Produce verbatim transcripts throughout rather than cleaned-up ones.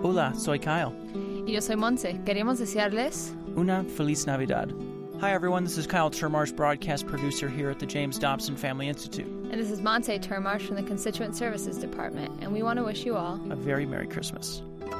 Hola, soy Kyle. Y yo soy Monse. Queremos desearles Una feliz Navidad. Hi, everyone. This is Kyle Termarsh, broadcast producer here at the James Dobson Family Institute. And this is Monse Termarsh from the Constituent Services Department, and we want to wish you all a very Merry Christmas.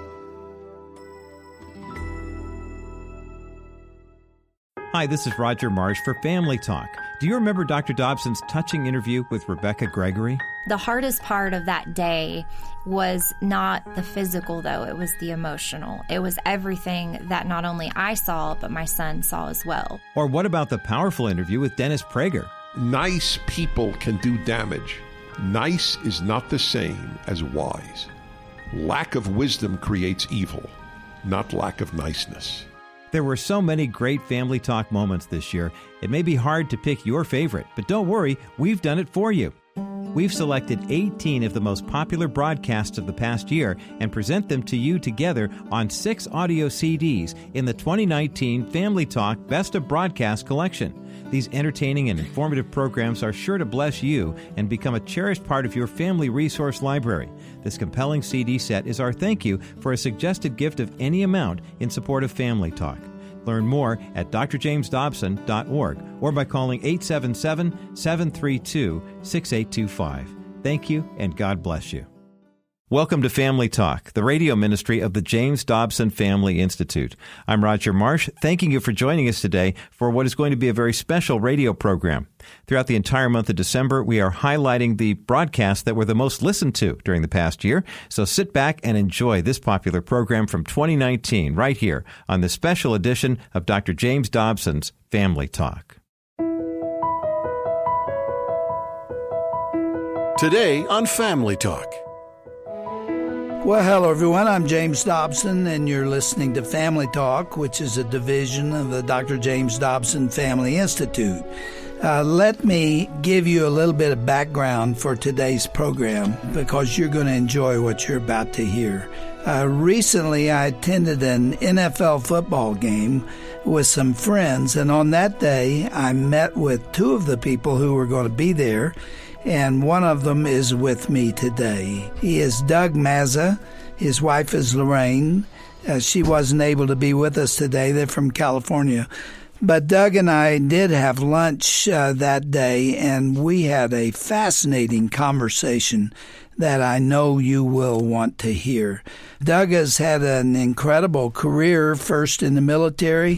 Hi, this is Roger Marsh for Family Talk. Do you remember Doctor Dobson's touching interview with Rebecca Gregory? The hardest part of that day was not the physical, though. It was the emotional. It was everything that not only I saw, but my son saw as well. Or what about the powerful interview with Dennis Prager? Nice people can do damage. Nice is not the same as wise. Lack of wisdom creates evil, not lack of niceness. There were so many great Family Talk moments this year, it may be hard to pick your favorite, but don't worry, we've done it for you. We've selected eighteen of the most popular broadcasts of the past year and present them to you together on six audio C Ds in the twenty nineteen Family Talk Best of Broadcast collection. These entertaining and informative programs are sure to bless you and become a cherished part of your family resource library. This compelling C D set is our thank you for a suggested gift of any amount in support of Family Talk. Learn more at d r james dobson dot org or by calling eight seven seven, seven three two, six eight two five. Thank you, and God bless you. Welcome to Family Talk, the radio ministry of the James Dobson Family Institute. I'm Roger Marsh, thanking you for joining us today for what is going to be a very special radio program. Throughout the entire month of December, we are highlighting the broadcasts that were the most listened to during the past year. So sit back and enjoy this popular program from twenty nineteen right here on the special edition of Doctor James Dobson's Family Talk. Today on Family Talk. Well, hello, everyone. I'm James Dobson, and you're listening to Family Talk, which is a division of the Doctor James Dobson Family Institute. Uh, let me give you a little bit of background for today's program because you're going to enjoy what you're about to hear. Uh, recently, I attended an N F L football game with some friends, and on that day, I met with two of the people who were going to be there, and one of them is with me today. He is Doug Mazza. His wife is Lorraine. Uh, she wasn't able to be with us today. They're from California. But Doug and I did have lunch uh, that day, and we had a fascinating conversation that I know you will want to hear. Doug has had an incredible career, first in the military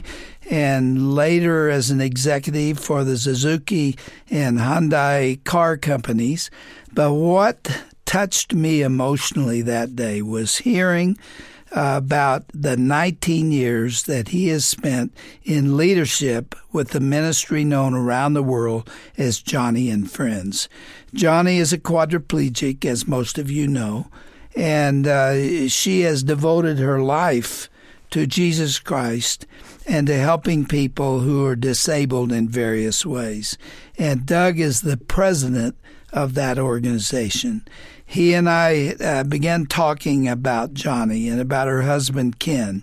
and later as an executive for the Suzuki and Hyundai car companies. But what touched me emotionally that day was hearing uh, about the nineteen years that he has spent in leadership with the ministry known around the world as Joni and Friends. Joni is a quadriplegic, as most of you know, and uh, she has devoted her life to Jesus Christ and to helping people who are disabled in various ways. And Doug is the president of that organization. He and I uh, began talking about Joni and about her husband, Ken.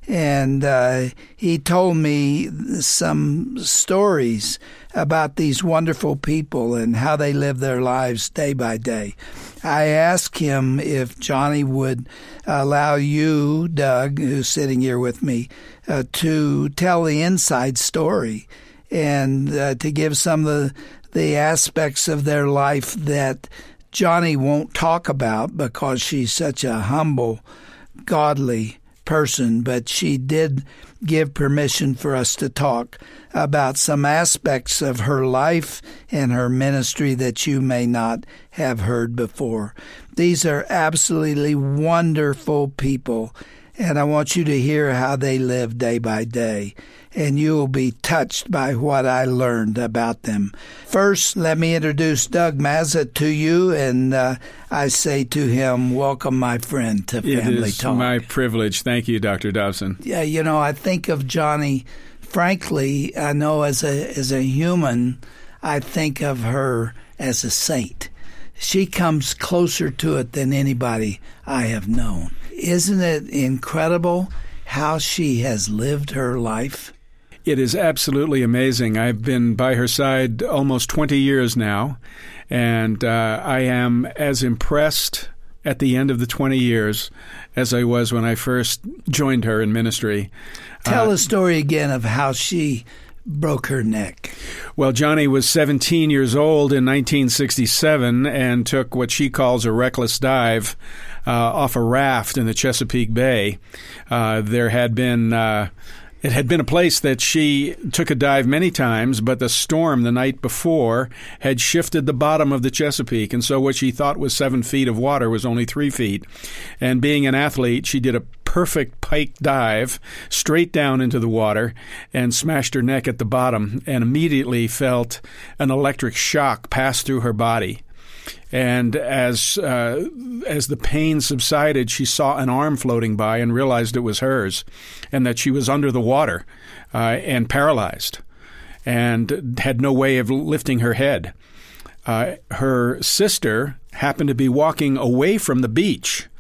And uh, he told me some stories about these wonderful people and how they live their lives day by day. I asked him if Joni would allow you, Doug, who's sitting here with me, uh, to tell the inside story and uh, to give some of the, the aspects of their life that Joni won't talk about because she's such a humble, godly person, but she did give permission for us to talk about some aspects of her life and her ministry that you may not have heard before. These are absolutely wonderful people, and I want you to hear how they live day by day, and you will be touched by what I learned about them. First, let me introduce Doug Mazza to you, and uh, I say to him, welcome, my friend, to Family Talk. It is my privilege. Thank you, Doctor Dobson. Yeah, you know, I think of Joni, frankly, I know as a as a human, I think of her as a saint. She comes closer to it than anybody I have known. Isn't it incredible how she has lived her life? It is absolutely amazing. I've been by her side almost twenty years now, and uh, I am as impressed at the end of the twenty years as I was when I first joined her in ministry. Tell uh, the story again of how she broke her neck. Well, Johnny was seventeen years old in nineteen sixty-seven and took what she calls a reckless dive uh, off a raft in the Chesapeake Bay. Uh, there had been... Uh, It had been a place that she took a dive many times, but the storm the night before had shifted the bottom of the Chesapeake, and so what she thought was seven feet of water was only three feet. And being an athlete, she did a perfect pike dive straight down into the water and smashed her neck at the bottom and immediately felt an electric shock pass through her body. And as uh, as the pain subsided, she saw an arm floating by and realized it was hers, and that she was under the water uh, and paralyzed and had no way of lifting her head. Uh, her sister happened to be walking away from the beach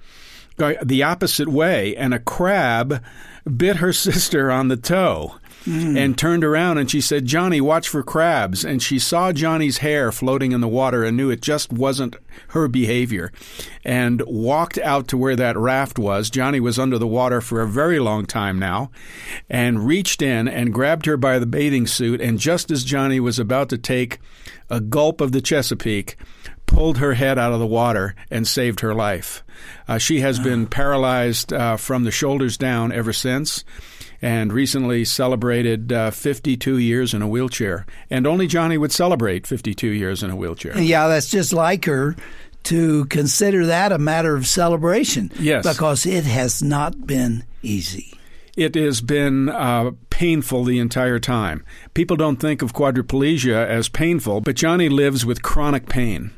the opposite way, and a crab bit her sister on the toe. Mm. And turned around and she said, "Johnny, watch for crabs." And she saw Johnny's hair floating in the water and knew it just wasn't her behavior and walked out to where that raft was. Johnny was under the water for a very long time now and reached in and grabbed her by the bathing suit. And just as Johnny was about to take a gulp of the Chesapeake, pulled her head out of the water and saved her life. Uh, she has been paralyzed uh, from the shoulders down ever since, and recently celebrated uh, fifty-two years in a wheelchair. And only Johnny would celebrate fifty-two years in a wheelchair. Yeah, that's just like her to consider that a matter of celebration. Yes. Because it has not been easy. It has been uh, painful the entire time. People don't think of quadriplegia as painful, but Johnny lives with chronic pain.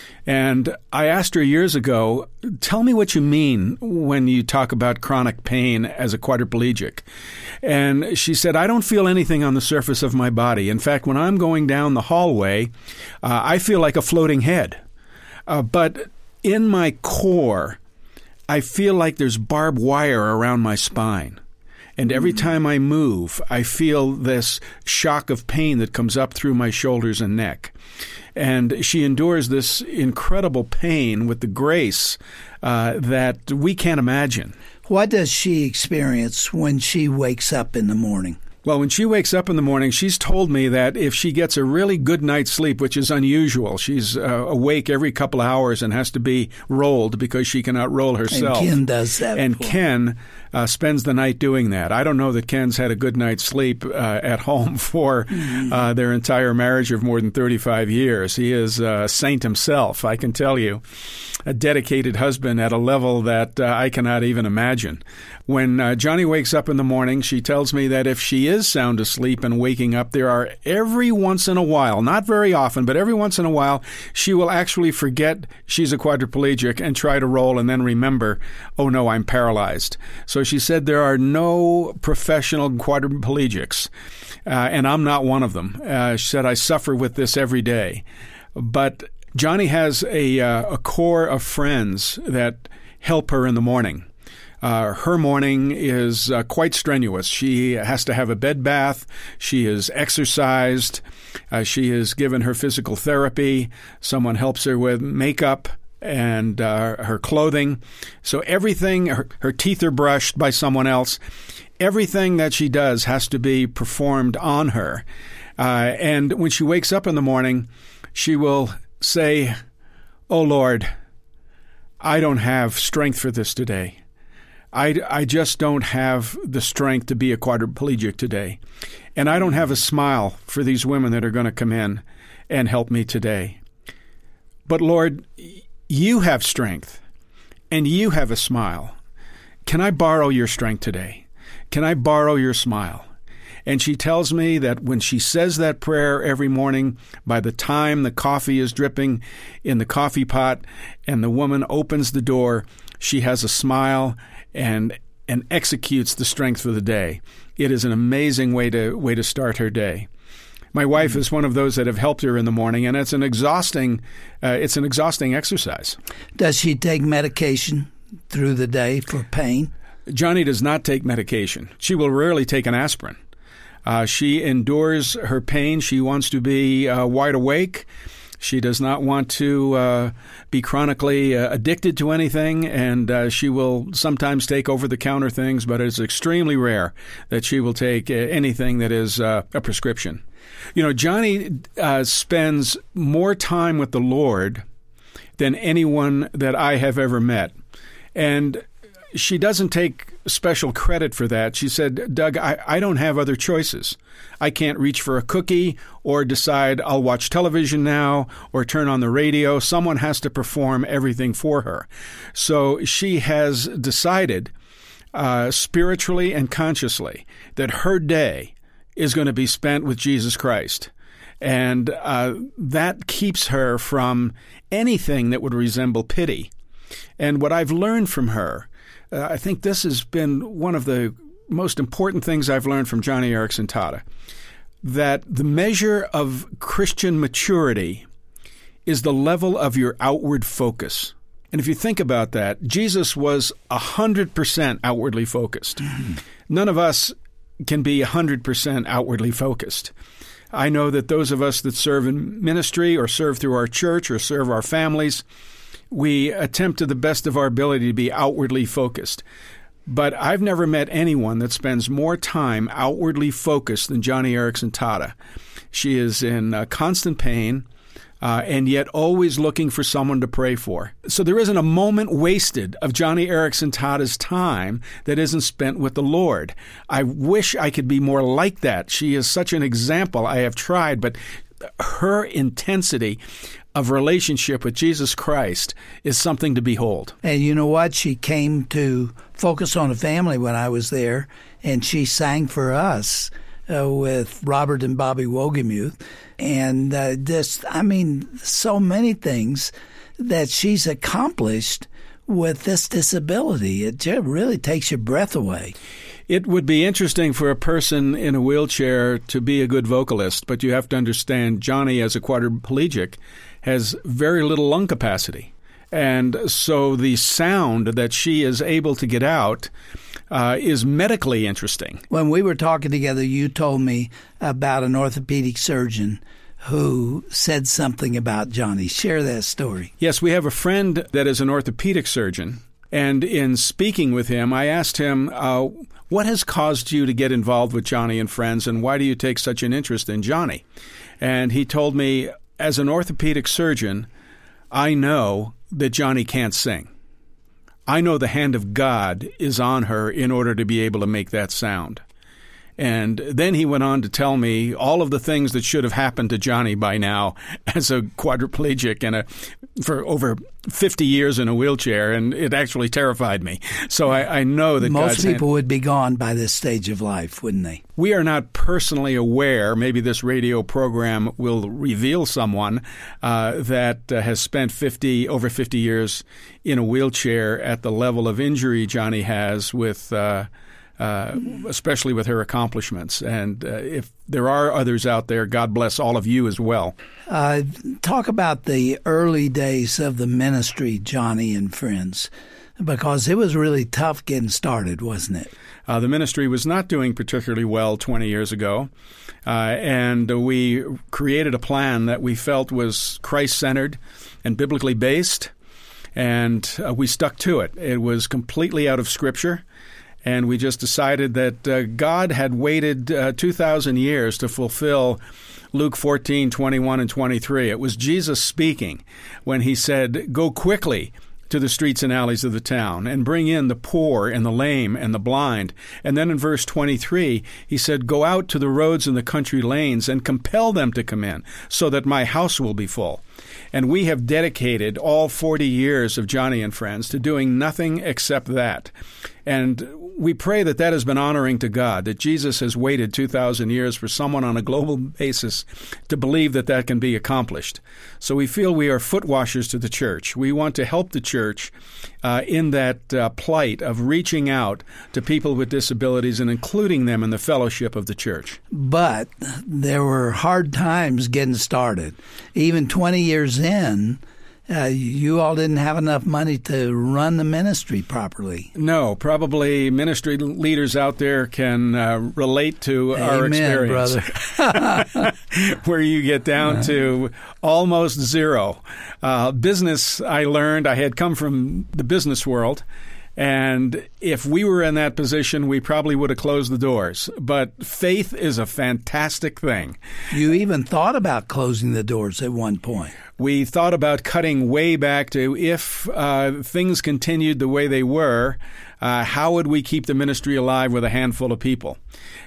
And I asked her years ago, tell me what you mean when you talk about chronic pain as a quadriplegic. And she said, I don't feel anything on the surface of my body. In fact, when I'm going down the hallway, uh, I feel like a floating head. Uh, but in my core, I feel like there's barbed wire around my spine. And every time I move, I feel this shock of pain that comes up through my shoulders and neck. And she endures this incredible pain with the grace uh, that we can't imagine. What does she experience when she wakes up in the morning? Well, when she wakes up in the morning, she's told me that if she gets a really good night's sleep, which is unusual, she's uh, awake every couple of hours and has to be rolled because she cannot roll herself. And Ken does that. And Ken uh, spends the night doing that. I don't know that Ken's had a good night's sleep uh, at home for uh, their entire marriage of more than thirty-five years. He is a saint himself, I can tell you. A dedicated husband at a level that uh, I cannot even imagine. When uh, Johnny wakes up in the morning, she tells me that if she is sound asleep and waking up, there are every once in a while, not very often, but every once in a while, she will actually forget she's a quadriplegic and try to roll and then remember, oh no, I'm paralyzed. So she said there are no professional quadriplegics, uh, and I'm not one of them. Uh, she said, I suffer with this every day. But Johnny has a, uh, a core of friends that help her in the morning. Uh, her morning is uh, quite strenuous. She has to have a bed bath. She is exercised. Uh, she is given her physical therapy. Someone helps her with makeup and uh, her clothing. So everything, her, her teeth are brushed by someone else. Everything that she does has to be performed on her. Uh, and when she wakes up in the morning, she will say, "Oh, Lord, I don't have strength for this today. I, I just don't have the strength to be a quadriplegic today. And I don't have a smile for these women that are going to come in and help me today. But Lord, you have strength and you have a smile. Can I borrow your strength today? Can I borrow your smile?" And she tells me that when she says that prayer every morning, by the time the coffee is dripping in the coffee pot and the woman opens the door, she has a smile and and executes the strength for the day. It is an amazing way to way to start her day. My wife mm-hmm. is one of those that have helped her in the morning, and it's an exhausting uh, it's an exhausting exercise. Does she take medication through the day for pain? Johnny does not take medication. She will rarely take an aspirin. Uh, she endures her pain. She wants to be uh, wide awake. She does not want to uh, be chronically uh, addicted to anything, and uh, she will sometimes take over-the-counter things, but it's extremely rare that she will take uh, anything that is uh, a prescription. You know, Johnny uh, spends more time with the Lord than anyone that I have ever met. And she doesn't take special credit for that. She said, Doug, I, I don't have other choices. I can't reach for a cookie or decide I'll watch television now or turn on the radio. Someone has to perform everything for her. So she has decided uh, spiritually and consciously that her day is going to be spent with Jesus Christ. And uh, that keeps her from anything that would resemble pity. And what I've learned from her, uh, I think this has been one of the most important things I've learned from Joni Eareckson Tada, that the measure of Christian maturity is the level of your outward focus. And if you think about that, Jesus was one hundred percent outwardly focused. Mm. None of us can be one hundred percent outwardly focused. I know that those of us that serve in ministry or serve through our church or serve our families, we attempt to the best of our ability to be outwardly focused. But I've never met anyone that spends more time outwardly focused than Joni Eareckson Tada. She is in uh, constant pain uh, and yet always looking for someone to pray for. So there isn't a moment wasted of Joni Eareckson Tada's time that isn't spent with the Lord. I wish I could be more like that. She is such an example. I have tried, but her intensity of relationship with Jesus Christ is something to behold. And you know what? She came to Focus on the Family when I was there, and she sang for us uh, with Robert and Bobby Wogemuth. And uh, just, I mean, so many things that she's accomplished with this disability. It just really takes your breath away. It would be interesting for a person in a wheelchair to be a good vocalist, but you have to understand Joni, as a quadriplegic, has very little lung capacity. And so the sound that she is able to get out uh, is medically interesting. When we were talking together, you told me about an orthopedic surgeon who said something about Joni. Share that story. Yes, we have a friend that is an orthopedic surgeon. And in speaking with him, I asked him, uh, what has caused you to get involved with Joni and Friends, and why do you take such an interest in Joni? And he told me, as an orthopedic surgeon, I know that Joni can't sing. I know the hand of God is on her in order to be able to make that sound. And then he went on to tell me all of the things that should have happened to Joni by now as a quadriplegic and a, for over fifty years in a wheelchair, and it actually terrified me. So I, I know that most God's people hand, would be gone by this stage of life, wouldn't they? We are not personally aware, maybe this radio program will reveal someone uh, that uh, has spent fifty over fifty years in a wheelchair at the level of injury Joni has with uh Uh, especially with her accomplishments. And uh, if there are others out there, God bless all of you as well. Uh, talk about the early days of the ministry, Joni and Friends, because it was really tough getting started, wasn't it? Uh, the ministry was not doing particularly well twenty years ago, uh, and we created a plan that we felt was Christ-centered and biblically based, and uh, we stuck to it. It was completely out of Scripture. And we just decided that uh, God had waited uh, two thousand years to fulfill Luke fourteen, twenty-one, and twenty-three. It was Jesus speaking when he said, "Go quickly to the streets and alleys of the town and bring in the poor and the lame and the blind." And then in verse twenty-three, he said, "Go out to the roads and the country lanes and compel them to come in so that my house will be full." And we have dedicated all forty years of Joni and Friends to doing nothing except that. And we pray that that has been honoring to God, that Jesus has waited two thousand years for someone on a global basis to believe that that can be accomplished. So we feel we are foot washers to the church. We want to help the church uh, in that uh, plight of reaching out to people with disabilities and including them in the fellowship of the church. But there were hard times getting started. Even twenty years in, uh, you all didn't have enough money to run the ministry properly. No, probably ministry leaders out there can uh, relate to Amen, our experience, brother. where you get down to almost zero. Uh, business, I learned, I had come from the business world, and if we were in that position, we probably would have closed the doors. But faith is a fantastic thing. You even thought about closing the doors at one point. We thought about cutting way back to if uh, things continued the way they were, uh, how would we keep the ministry alive with a handful of people?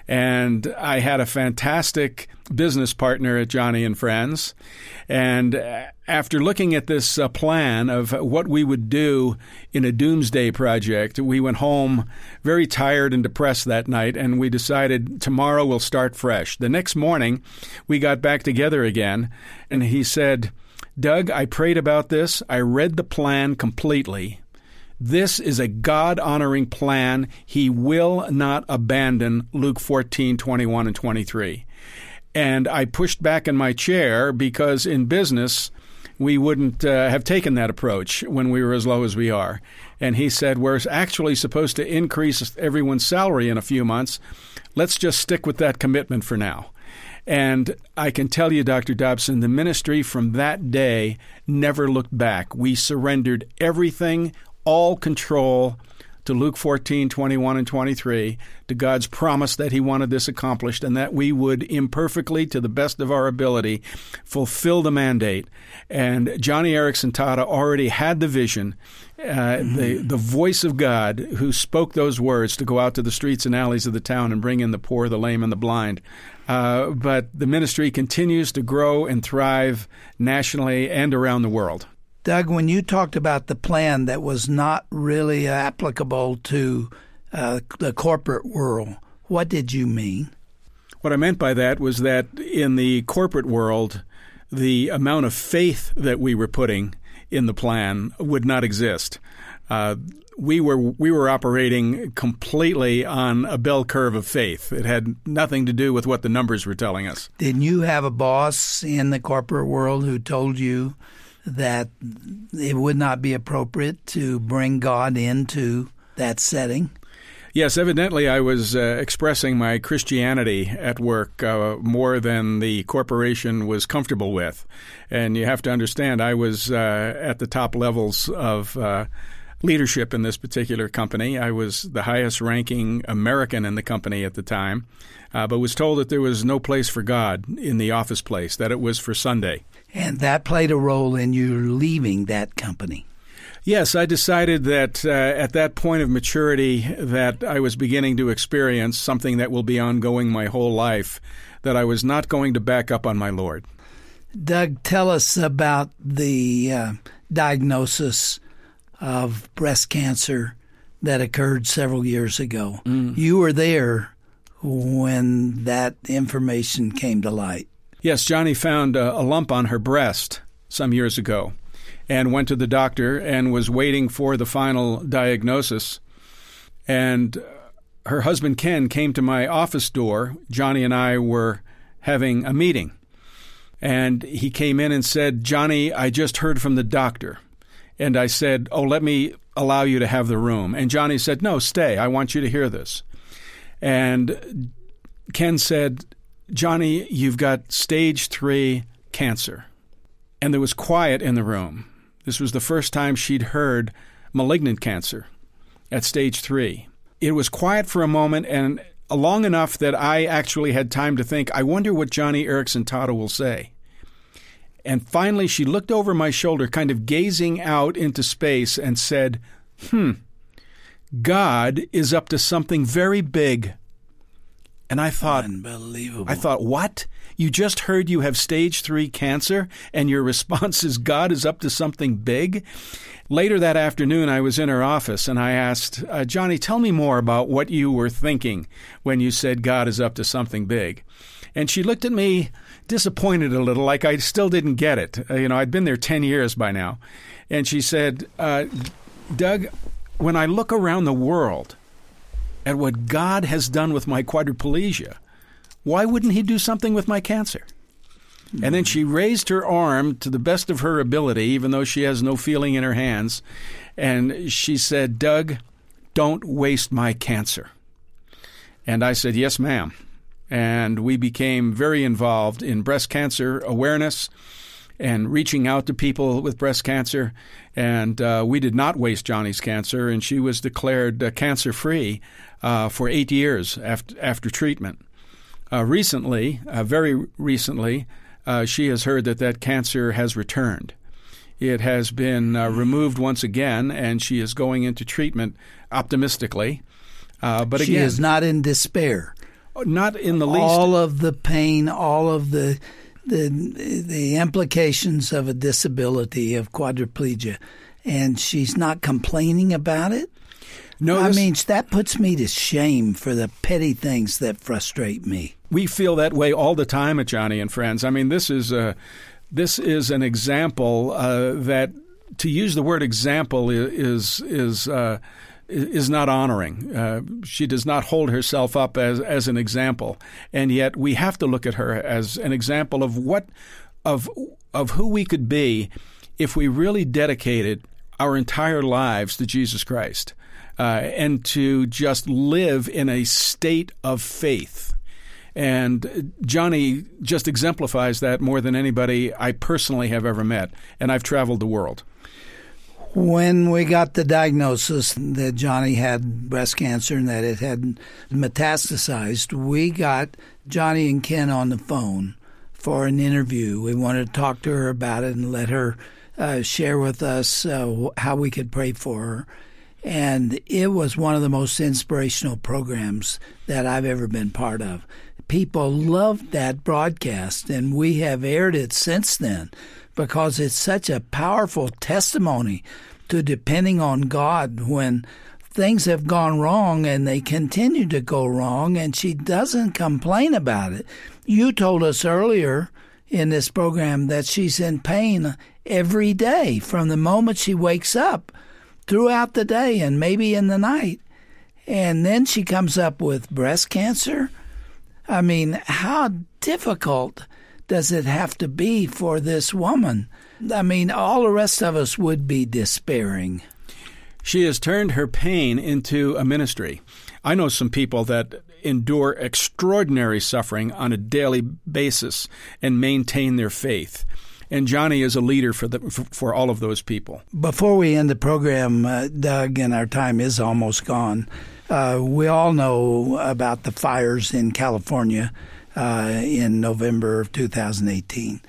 And I had a fantastic business partner at Johnny and Friends. And after looking at this uh, plan of what we would do in a doomsday project, we went home very tired and depressed that night, and we decided tomorrow we'll start fresh. The next morning, we got back together again, and he said, Doug, I prayed about this. I read the plan completely. This is a God-honoring plan. He will not abandon Luke fourteen, twenty-one and twenty-three. And I pushed back in my chair because in business, we wouldn't uh, have taken that approach when we were as low as we are. And he said, we're actually supposed to increase everyone's salary in a few months. Let's just stick with that commitment for now. And I can tell you, Doctor Dobson, the ministry from that day never looked back. We surrendered everything, all control, to Luke fourteen, twenty-one and twenty-three, to God's promise that he wanted this accomplished and that we would imperfectly, to the best of our ability, fulfill the mandate. And Johnny Erickson Tata already had the vision, uh, mm-hmm. the, the voice of God who spoke those words to go out to the streets and alleys of the town and bring in the poor, the lame, and the blind. Uh, but the ministry continues to grow and thrive nationally and around the world. Doug, when you talked about the plan that was not really applicable to uh, the corporate world, what did you mean? What I meant by that was that in the corporate world, the amount of faith that we were putting in the plan would not exist. Uh, we were we were operating completely on a bell curve of faith. It had nothing to do with what the numbers were telling us. Didn't you have a boss in the corporate world who told you that it would not be appropriate to bring God into that setting? Yes, evidently I was uh, expressing my Christianity at work uh, more than the corporation was comfortable with. And you have to understand, I was uh, at the top levels of uh, leadership in this particular company. I was the highest ranking American in the company at the time, uh, but was told that there was no place for God in the office place, that it was for Sunday. And that played a role in you leaving that company. Yes, I decided that uh, at that point of maturity that I was beginning to experience something that will be ongoing my whole life, that I was not going to back up on my Lord. Doug, tell us about the uh, diagnosis of breast cancer that occurred several years ago. Mm. You were there when that information came to light. Yes, Johnny found a, a lump on her breast some years ago and went to the doctor and was waiting for the final diagnosis. And her husband, Ken, came to my office door. Johnny and I were having a meeting. And he came in and said, Johnny, I just heard from the doctor. And I said, oh, let me allow you to have the room. And Johnny said, no, stay. I want you to hear this. And Ken said, Johnny, you've got stage three cancer. And there was quiet in the room. This was the first time she'd heard malignant cancer at stage three. It was quiet for a moment and long enough that I actually had time to think, I wonder what Johnny Erickson Tata will say. And finally, she looked over my shoulder, kind of gazing out into space, and said, hmm, God is up to something very big. And I thought, unbelievable. I thought, what? You just heard you have stage three cancer, and your response is God is up to something big? Later that afternoon, I was in her office, and I asked, uh, Johnny, tell me more about what you were thinking when you said God is up to something big. And she looked at me disappointed a little, like I still didn't get it. Uh, you know, I'd been there ten years by now. And she said, uh, Doug, when I look around the world at what God has done with my quadriplegia, why wouldn't he do something with my cancer? And then she raised her arm to the best of her ability, even though she has no feeling in her hands, and she said, "Doug, don't waste my cancer." And I said, "Yes, ma'am." And we became very involved in breast cancer awareness and reaching out to people with breast cancer. And uh, we did not waste Johnny's cancer, and she was declared uh, cancer-free uh, for eight years after, after treatment. Uh, recently, uh, very recently, uh, she has heard that that cancer has returned. It has been uh, removed once again, and she is going into treatment optimistically. Uh, but she again, is not in despair. Not in the least. All of the pain, all of the the the implications of a disability, of quadriplegia, and she's not complaining about it. No, I this, mean, that puts me to shame for the petty things that frustrate me. We feel that way all the time at Johnny and Friends. I mean, this is a, this is an example uh, that, to use the word example is is uh, is not honoring. Uh, she does not hold herself up as as an example, and yet we have to look at her as an example of what of of who we could be if we really dedicated our entire lives to Jesus Christ. Uh, and to just live in a state of faith. And Johnny just exemplifies that more than anybody I personally have ever met, and I've traveled the world. When we got the diagnosis that Johnny had breast cancer and that it had metastasized, we got Johnny and Ken on the phone for an interview. We wanted to talk to her about it and let her uh, share with us uh, how we could pray for her. And it was one of the most inspirational programs that I've ever been part of. People loved that broadcast, and we have aired it since then because it's such a powerful testimony to depending on God when things have gone wrong and they continue to go wrong, and she doesn't complain about it. You told us earlier in this program that she's in pain every day from the moment she wakes up throughout the day and maybe in the night. And then she comes up with breast cancer. I mean, how difficult does it have to be for this woman? I mean, all the rest of us would be despairing. She has turned her pain into a ministry. I know some people that endure extraordinary suffering on a daily basis and maintain their faith. And Johnny is a leader for the for, for all of those people. Before we end the program, uh, Doug, and our time is almost gone, uh, we all know about the fires in California uh, in November of two thousand eighteen.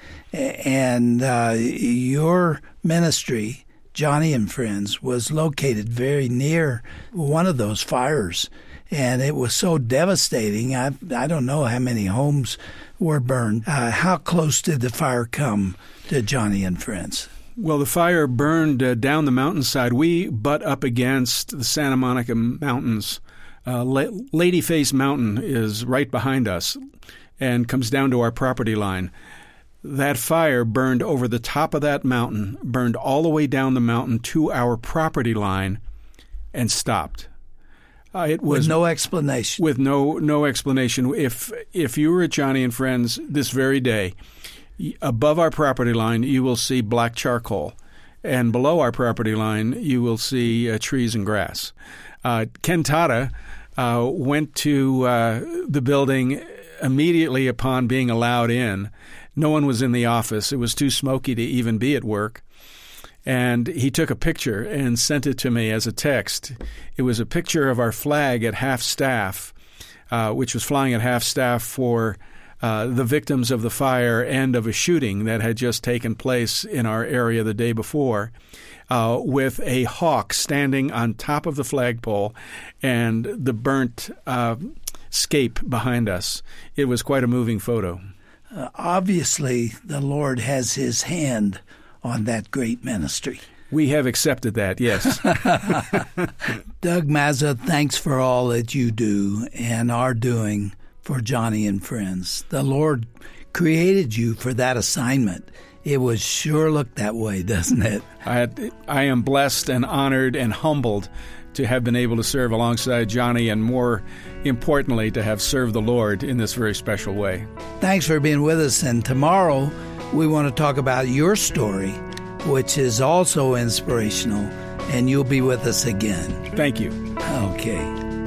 And uh, your ministry, Johnny and Friends, was located very near one of those fires. And it was so devastating. I, I don't know how many homes were burned. Uh, how close did the fire come to Johnny and Friends? Well, the fire burned uh, down the mountainside. We butt up against the Santa Monica Mountains. Uh, La- Ladyface Mountain is right behind us and comes down to our property line. That fire burned over the top of that mountain, burned all the way down the mountain to our property line, and stopped. Uh, it was with no explanation. With no no explanation. If if you were at Johnny and Friends this very day, above our property line you will see black charcoal, and below our property line you will see uh, trees and grass. Uh, Ken Tata uh, went to uh, the building immediately upon being allowed in. No one was in the office. It was too smoky to even be at work. And he took a picture and sent it to me as a text. It was a picture of our flag at half-staff, uh, which was flying at half-staff for uh, the victims of the fire and of a shooting that had just taken place in our area the day before, uh, with a hawk standing on top of the flagpole and the burnt uh, scape behind us. It was quite a moving photo. Uh, obviously, the Lord has his hand on that great ministry. We have accepted that, yes. Doug Mazza, thanks for all that you do and are doing for Johnny and Friends. The Lord created you for that assignment. It would sure look that way, doesn't it? I, I am blessed and honored and humbled to have been able to serve alongside Johnny, and more importantly, to have served the Lord in this very special way. Thanks for being with us. And tomorrow we want to talk about your story, which is also inspirational, and you'll be with us again. Thank you. Okay.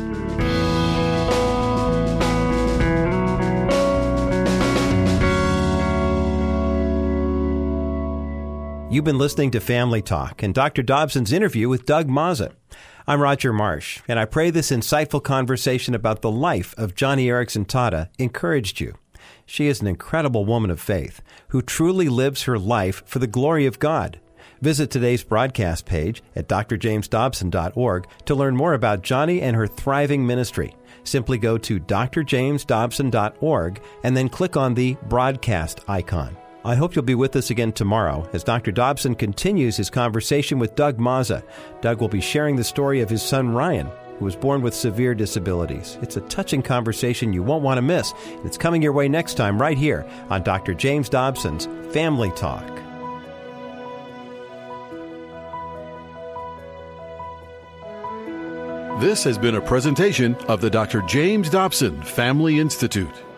You've been listening to Family Talk and Doctor Dobson's interview with Doug Mazza. I'm Roger Marsh, and I pray this insightful conversation about the life of Joni Eareckson Tada encouraged you. She is an incredible woman of faith who truly lives her life for the glory of God. Visit today's broadcast page at d r james dobson dot org to learn more about Joni and her thriving ministry. Simply go to d r james dobson dot org and then click on the broadcast icon. I hope you'll be with us again tomorrow as Doctor Dobson continues his conversation with Doug Mazza. Doug will be sharing the story of his son Ryan, who was born with severe disabilities. It's a touching conversation you won't want to miss. It's coming your way next time right here on Doctor James Dobson's Family Talk. This has been a presentation of the Doctor James Dobson Family Institute.